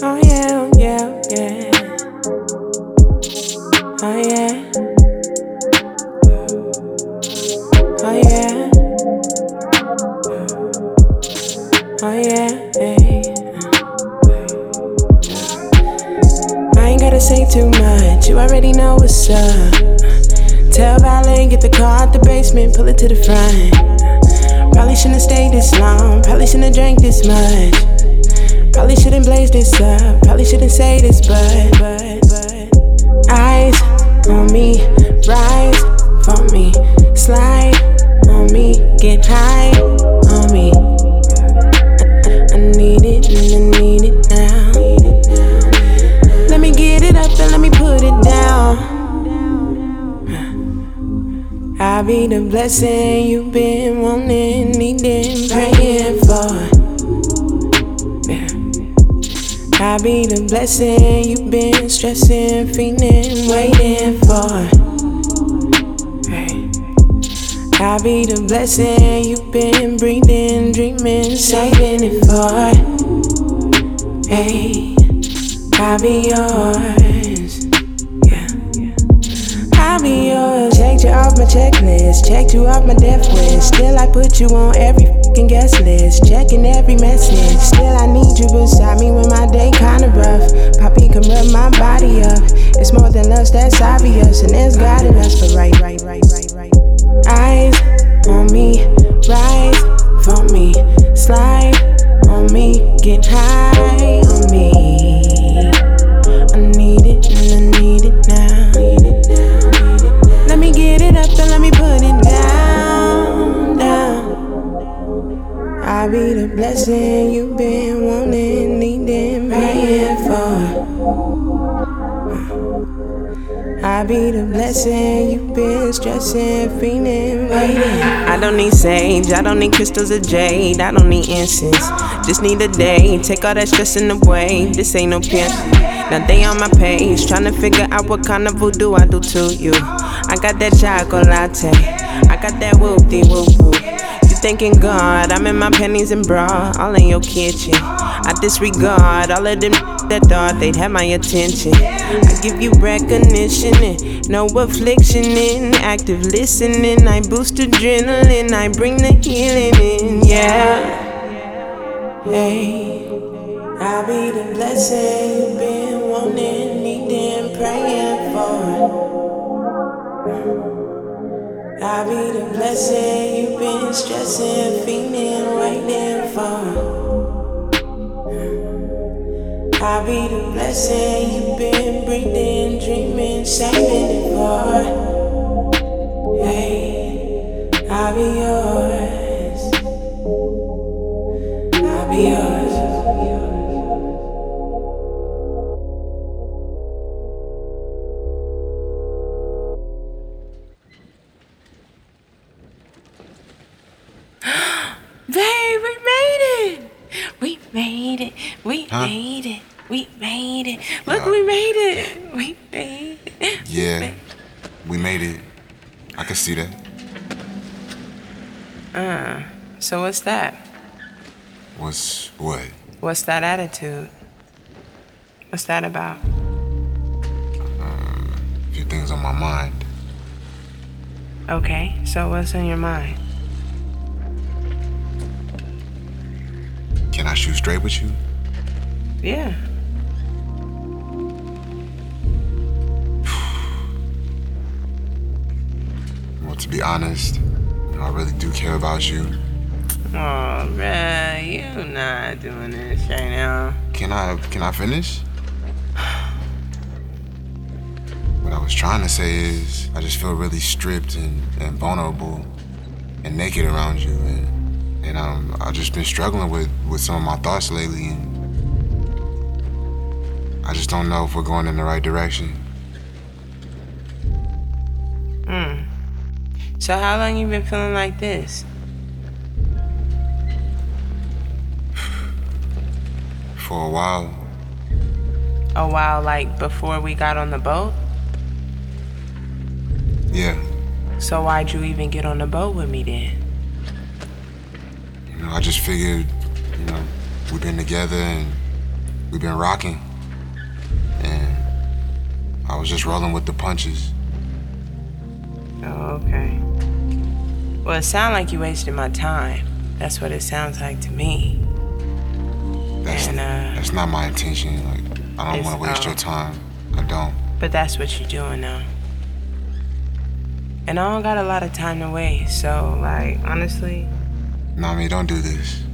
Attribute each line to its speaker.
Speaker 1: Oh yeah, oh yeah, yeah. Oh yeah. Oh yeah. Oh yeah, hey. I ain't gotta say too much, you already know what's up. Tell Valet, get the car out the basement, pull it to the front. Probably shouldn't stayed this long, probably shouldn't drank this much. Probably shouldn't blaze this up, probably shouldn't say this, but eyes on me, rise for me, slide on me, get high on me. I need it and I need it now. Let me get it up and let me put it down. I'll be the blessing you've been wanting, needing, praying for. I'll be the blessing you've been stressing, fiending, waiting for. I'll be the blessing you've been breathing, dreaming, saving it for. Hey, I'll be yours. Yeah, I'll be yours. Checked you off my checklist, checked you off my death wish. Still I put you on every fucking guest list, checking every message. Still I need you beside me when my day kinda rough. Poppy can rub my body up. It's more than lust, that's obvious, and it's guiding us for right. Eyes on me, rise for me, slide on me, get high on me. I need it and I need it now. Let me get it up and let me put it down. I'll be the blessing you've been wanting, needing, praying for. I'll be the blessing you've been stressing, fiending, waiting. I don't need sage, I don't need crystals of jade, I don't need incense. Just need a day, take all that stressing away. This ain't no pimp. Now they on my page, tryna figure out what kind of voodoo I do to you. I got that chocolate latte, I got that whoop-de-whoop-whoop. You thinking God, I'm in my panties and bra, all in your kitchen. I disregard all of them that thought they'd have my attention. I give you recognition and no affliction in active listening. I boost adrenaline, I bring the healing in, yeah. Hey, I'll be the blessing you've been wanting, needing, praying for. I'll be the blessing you've been stressing, fiending, waiting for. I'll be the blessing you've been breathing, dreaming, saving it for. Hey, I'll be yours. I'll be yours. Babe, we made it! We made it. We made it. We made it. Look, we made it. We made it.
Speaker 2: Yeah, we made it. I can see that.
Speaker 1: So what's that?
Speaker 2: What's what?
Speaker 1: What's that attitude? What's that about?
Speaker 2: A few things on my mind.
Speaker 1: Okay, so what's on your mind?
Speaker 2: Can I shoot straight with you?
Speaker 1: Yeah.
Speaker 2: Well, to be honest, I really do care about you.
Speaker 1: Oh, bruh, you not doing this right now.
Speaker 2: Can I finish? What I was trying to say is, I just feel really stripped and vulnerable and naked around you, and I've just been struggling with some of my thoughts lately, and I just don't know if we're going in the right direction.
Speaker 1: So how long you been feeling like this?
Speaker 2: For a while.
Speaker 1: A while, like before we got on the boat?
Speaker 2: Yeah.
Speaker 1: So why'd you even get on the boat with me then?
Speaker 2: I just figured, we've been together and we've been rocking, and I was just rolling with the punches.
Speaker 1: Oh, okay. Well, it sounds like you wasted my time. That's what it sounds like to me.
Speaker 2: That's not my intention. Like, I don't want to waste your time. I don't.
Speaker 1: But that's what you're doing now. And I don't got a lot of time to waste, so, like, honestly.
Speaker 2: Nami, don't do this.